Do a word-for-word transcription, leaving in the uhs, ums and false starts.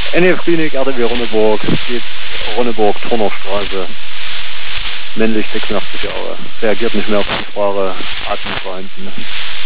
N E F-Klinik, R D W Ronneburg, geht Ronneburg, Turnerstraße, männlich sechsundachtzig Jahre, reagiert nicht mehr auf Ansprache, Atmen vorhanden.